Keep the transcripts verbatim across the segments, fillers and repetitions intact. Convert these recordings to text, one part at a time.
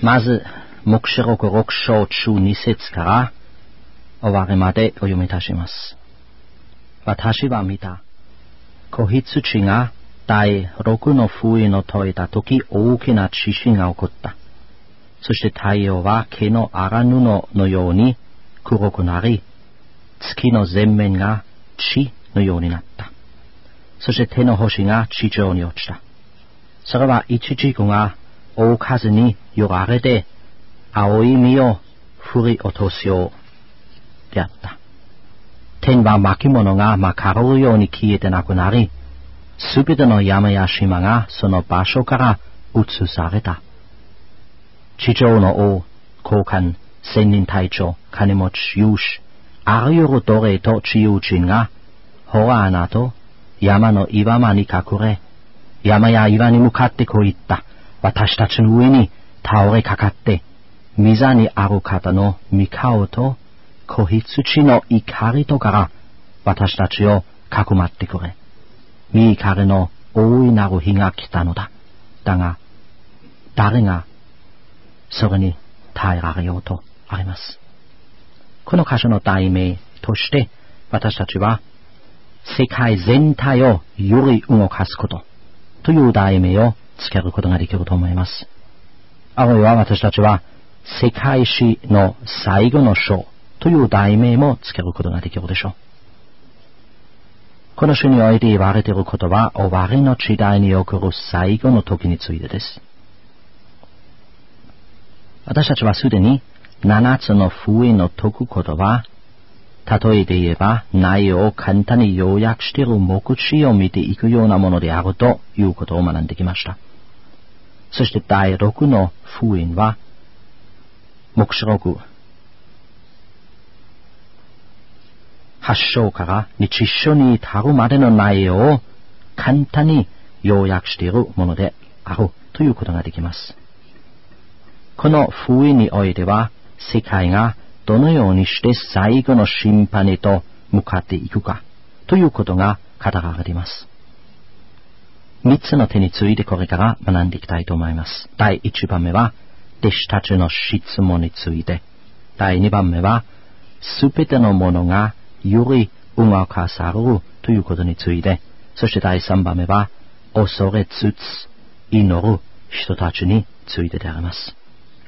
まず、黙示録ろく章中に節から終わりまでお読みいたします。私は見た。子羊が第六の封印を解いたとき、大きな地震が起こった。そして太陽は毛の荒布のように黒くなり、月の全面が血のようになった。そして手の星が地上に落ちた。それは一軸が大風に揺られて、青い実を振り落とすようであった。天は巻物がまかれるように消えてなくなり、すべての山や島がその場所から移された。地上の王、高官、千人隊長、金持ち、勇士、あらゆる奴隷と自由人が、洞穴と山の岩間に隠れ、山や岩に向かってこう言った。私たちの上に倒れかかって、御座にある方の御顔と子羊の怒りとから私たちをかくまってくれ。御怒りの大いなる日が来たのだ。だが、誰がそれに耐えられようとあります。この箇所の題名として、私たちは、世界全体をより動かすことという題名をつけることができると思います。あるいは私たちは、世界史の最後の章という題名もつけることができるでしょう。この書において言われていることは、終わりの時代に起こる最後の時についてです。私たちはすでに七つの封印の解くことは、例えて言えば内容を簡単に要約している目次を見ていくようなものであるということを学んできました。そして第六の封印は、黙示録八章から日章に至るまでの内容を簡単に要約しているものであるということができます。この封印においては、世界がどのようにして最後の審判へと向かっていくかということが語られています。三つの手についてこれから学んでいきたいと思います。第一番目は、弟子たちの質問について。第二番目は、すべてのものがより動かされるということについて。そして第三番目は、恐れつつ祈る人たちについてであります。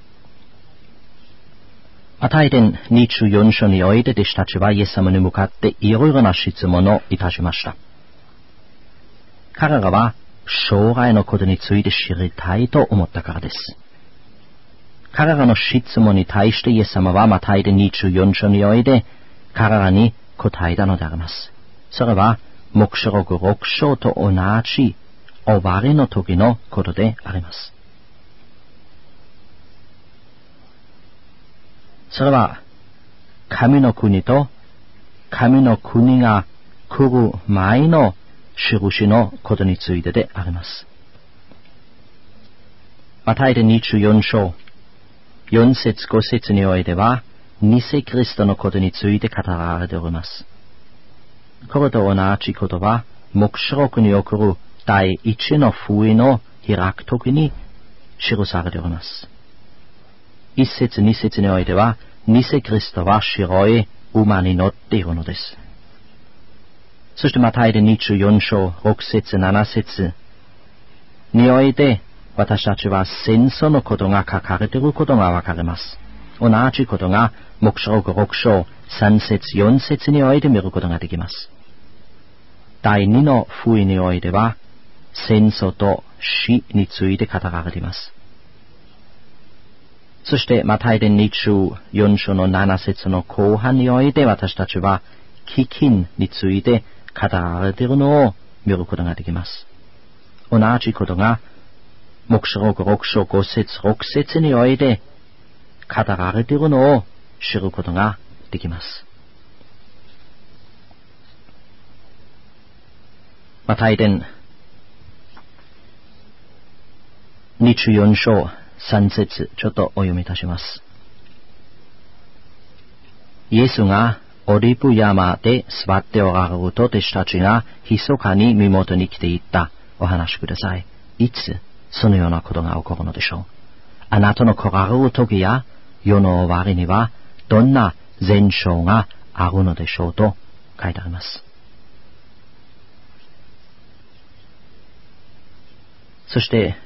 マタイ伝にじゅうよん章において弟子たちはイエス様に向かっていろいろな質問をいたしました。彼らは将来のことについて知りたいと思ったからです。彼らの質問に対してイエス様はマタイ伝にじゅうよん章において彼らに答えたのであります。それは黙示録ろく章と同じ終わりの時のことであります。それは神の国と神の国が来る前の印のことについてであります。マタイ伝にじゅうよん章よん節ご節においては偽キリストのことについて語られております。これと同じことは黙示録に起こる第一の封印を開くときに記されております。一節二節においては偽キリストは白い馬に乗っているのです。そしてマタイ伝にじゅうよん章ろく節なな節において私たちは戦争のことが書かれていることがわかります。同じことが黙示録ろく章さん節よん節において見ることができます。第二の封印においては戦争と死について語られています。そしてマタイ伝にじゅうよん章のなな節の後半において私たちは飢饉について語られているのを見ることができます。同じことが黙示録ろく章ご節ろく節において語られているのを知ることができます。マタイ伝にじゅうよん章さん節ちょっとお読みいたします。イエスがオリーブ山で座っておられると弟子たちが密かに身元に来ていった。お話しください。いつそのようなことが起こるのでしょう。 あなたの来られる時や世の終わりにはどんな前兆があるのでしょうと書いてあります。そして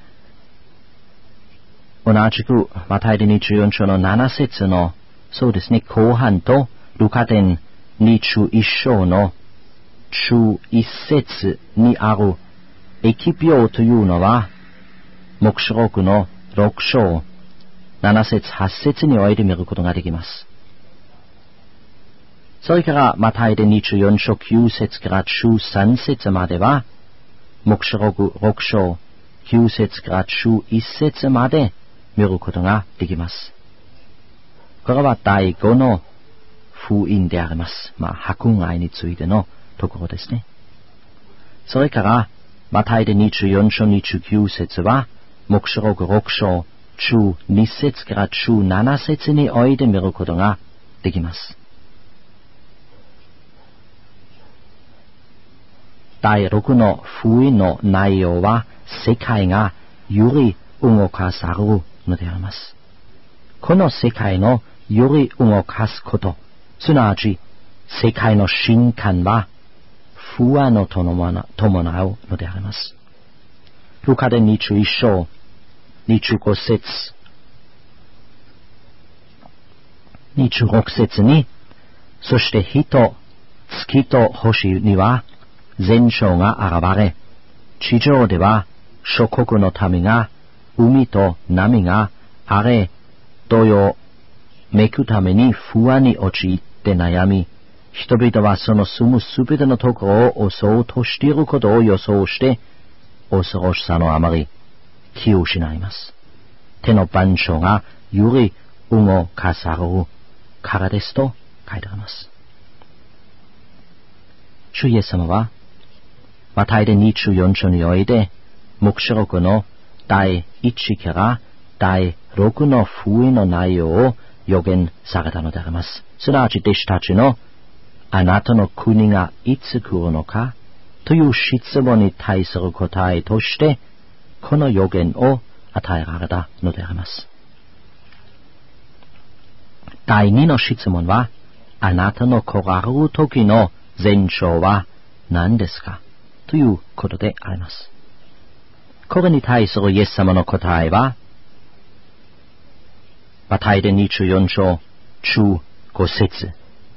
同じくマタイ伝にじゅうよん章のなな節のそうですね後半とルカ伝にじゅういち章のじゅういち節にある疫病というのは黙示録のろく章なな節はち節において見ることができます。それからマタイ伝にじゅうよん章きゅう節からじゅうさん節までは黙示録ろく章きゅう節からじゅういち節まで見ることができます。これは第五の福音であります。まあ、迫害についてのところですね。それからマタイ伝にじゅうよん章にじゅうきゅう節は黙示録ろく章じゅうに節からじゅうなな節において見ることができます。第六の福音の内容は世界がより動かされるのであります。この世界のより動かすこと、すなわち世界の震撼は不安を伴うのであります。ルカ伝にじゅういち章にじゅうご節にじゅうろく節に、そして火と月と星には前兆が現れ、地上では諸国の民が海と波が荒れ土よめくために不安に陥って悩み、人々はその住むすべてのところを襲うとしていることを予想して恐ろしさのあまり気を失います。手の番所がより動かされるからですと書いてあります。主イエス様はマタイ伝にじゅうよん章において黙示録の第一から第六の福音の内容を予言されたのであります。すなわち弟子たちのあなたの国がいつ来るのかという質問に対する答えとしてこの予言を与えられたのであります。第二の質問はあなたの来られる時の前兆は何ですかということであります。これに対するイエス様の答えはマタイ伝にじゅうよん章じゅうご節。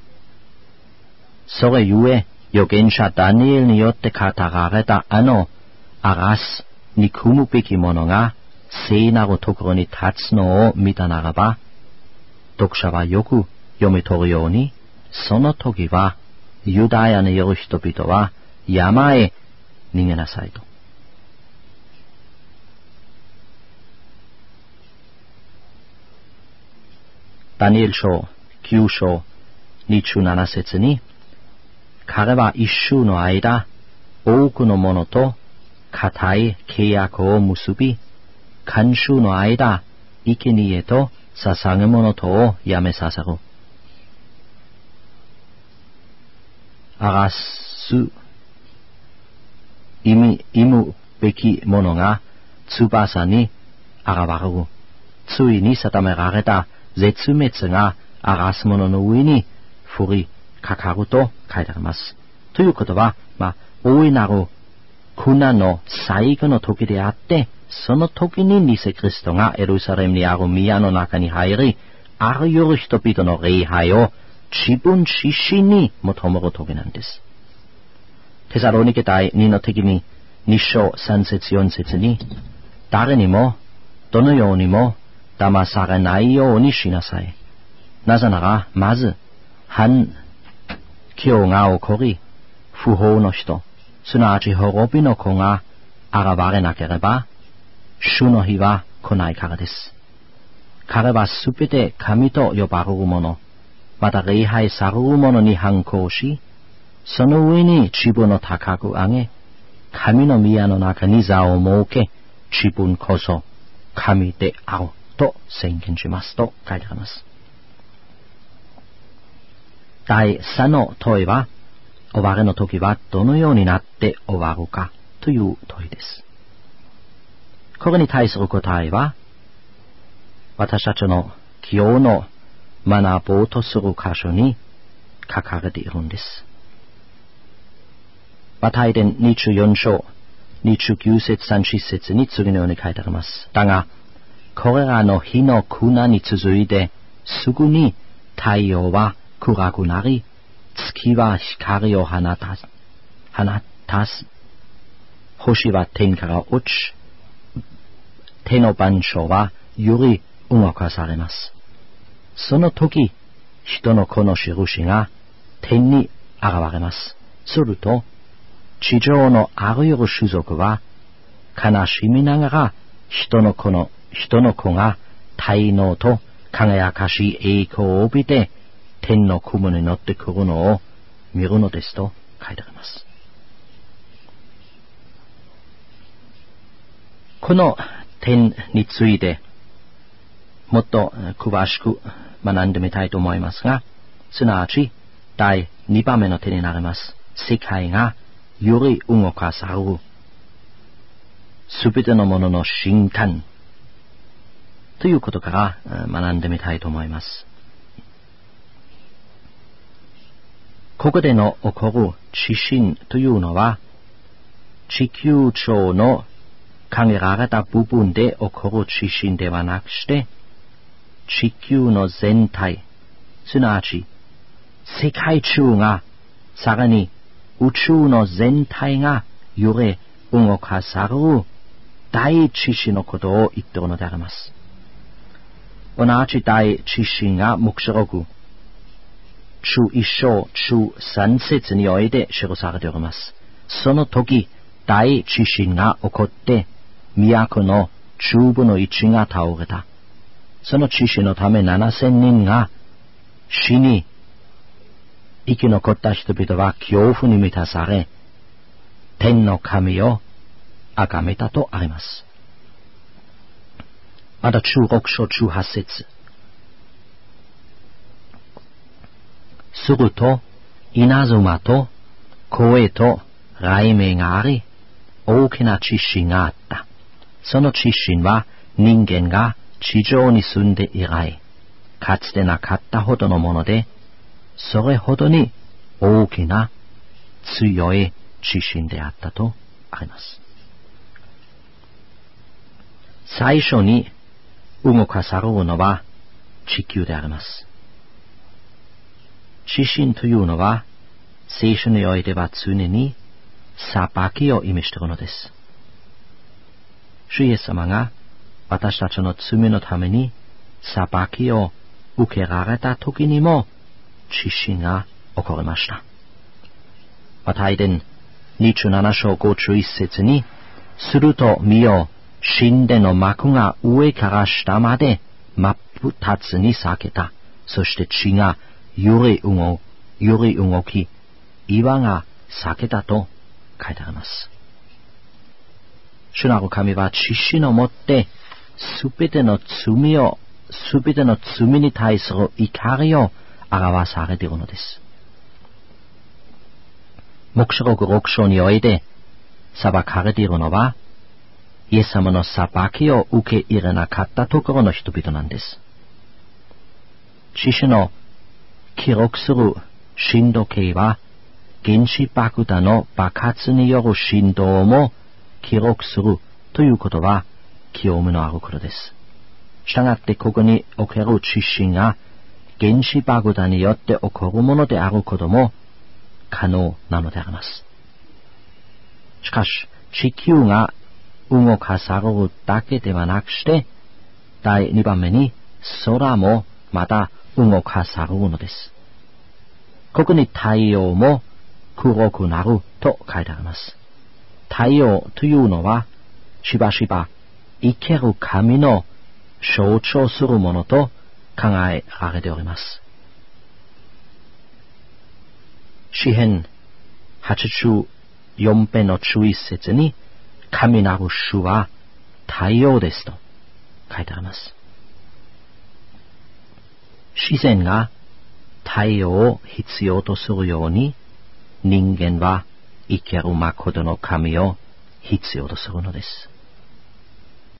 それゆえ預言者ダニエルによって語られたあの嵐に組むべきものが聖なるところに立つのを見たならば、読者はよく読み取るように、その時はユダヤにいる人々は山へ逃げなさいと。ダニエル書きゅう章にじゅうなな節に、彼は一週の間多くの者と固い契約を結び、慣習の間生贄と捧げ物とをやめさせる。あらす意味意むべきものが翼に現れる。ついに定められた絶滅が荒らす者の上に降りかかると書いてあります。ということは、まあ、大いなる苦難の最後の時であって、その時に偽キリストがエルサレムにある宮の中に入り、あらゆる人々の礼拝を自分自身に求める時なんです。テサロニケ第二の手紙に章三節四節に、誰にもどのようにも騙されないようにしなさい。なぜなら、まず反響が起こり、不法の人、すなわち滅びの子が現れなければ、主の日は来ないからです。彼はすべて神と呼ばれる者、また礼拝される者に反抗し、その上に自分を高く上げ、神の宮の中に座を設け、自分こそ神であると宣言しますと書いてあります。第三の問いは、終わりの時はどのようになって終わるかという問いです。これに対する答えは、 私たちの今日の学ぼうとする箇所に書かれているんです。マタイ伝にじゅうよん章にじゅうきゅう節さんじゅっ節に次のように書いてあります。だが、これらの日の苦難に続いて、すぐに太陽は暗くなり、月は光を放たす。放たす。星は天から落ち、天の番所はより動かされます。その時、人の子の印が天に現れます。すると、地上のあらゆる種族は悲しみながら人の子の人の子が大能と輝かしい栄光を帯びて天の雲に乗ってくるのを見るのですと書いてあります。この点についてもっと詳しく学んでみたいと思いますが、すなわちだいにばんめの点になります。世界がより動かされるすべてのものの瞬間ということから学んでみたいと思います。ここでの起こる地震というのは地球上の限られた部分で起こる地震ではなくして地球の全体、すなわち世界中がさらに宇宙の全体がより動かされる大地震のことを言っているのであります。同じ大地震が黙示録中一章中三節において記されております。その時、大地震が起こって、都の中部の位置が倒れた。その地震のためななせんにんが死に、生き残った人々は恐怖に満たされ、天の神を崇めたとあります。また中六章中八節。すると、稲妻と声と雷鳴があり、大きな地震があった。その地震は人間が地上に住んで以来、かつてなかったほどのもので、それほどに大きな強い地震であったとあります。最初に動かされるのは地球であります。地震というのは聖書においては常に裁きを意味しているのです。主イエス様が私たちの罪のために裁きを受けられた時にも地震が起こりました。マタイ伝にじゅうなな章ごじゅういち節に、すると見よ、神殿の幕が上から下まで真っ二つに裂けた。そして地がより動、より動き、岩が裂けたと書いてあります。主なる神は知識のもってすべての罪を、すべての罪に対する怒りを表されているのです。黙示録六章において裁かれているのは、イエス様の裁きを受け入れなかったところの人々なんです。知識の記録する震度計は、原子爆弾の爆発による振動も記録するということは興味のあることです。したがってここにおける地震が原子爆弾によって起こるものであることも可能なのであります。しかし地球が動かされるだけではなくして、だいにばんめに空もまた動かされるのです。ここに太陽も黒くなると書いてあります。太陽というのはしばしば生ける神の象徴するものと考えられております。詩編はちじゅうよん編のじゅういち節に、神なる主は太陽ですと書いてあります。自然が太陽を必要とするように、人間は生ける誠の神を必要とするのです。